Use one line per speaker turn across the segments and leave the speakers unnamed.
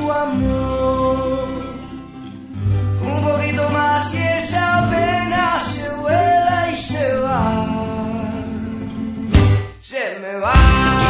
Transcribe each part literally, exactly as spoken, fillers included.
tu amor. Un poquito más y esa pena se vuela y se va. Se me va.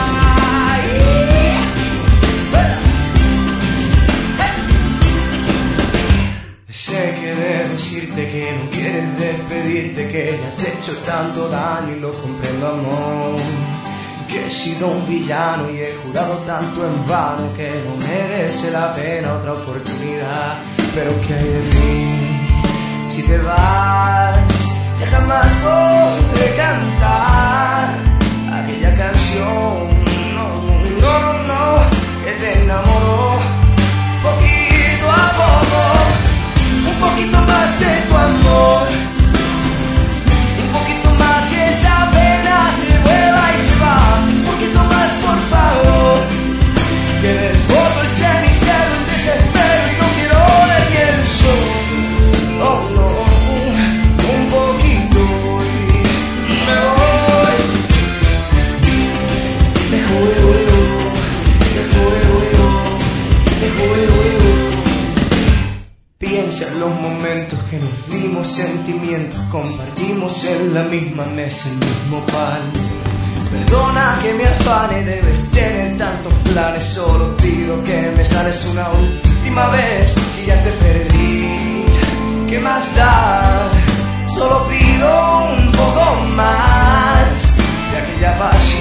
Sé que debo decirte que no quieres despedirte, que ya te he hecho tanto daño y lo comprendo, amor. Que he sido un villano y he jurado tanto en vano que no merece la pena otra oportunidad. Pero ¿qué hay de mí? Si te vas, ya jamás podré cantar aquella canción. No, no, no, no, que te enamoró poquito a poco. Un poquito más de tu amor, un poquito más y esa pena se vuela y se va. Un poquito más, por favor, que desbordo el cenicero en desespero y no quiero oler ni el sol. Oh no, un poquito y me voy. Te juro, te juro, te juro. Piensa en los momentos que nos dimos sentimientos, compartimos en la misma mesa el mismo pan. Perdona que me afane, debes tener tantos planes. Solo pido que me sales una última vez. Si ya te perdí, ¿qué más da? Solo pido un poco más de aquella pasión.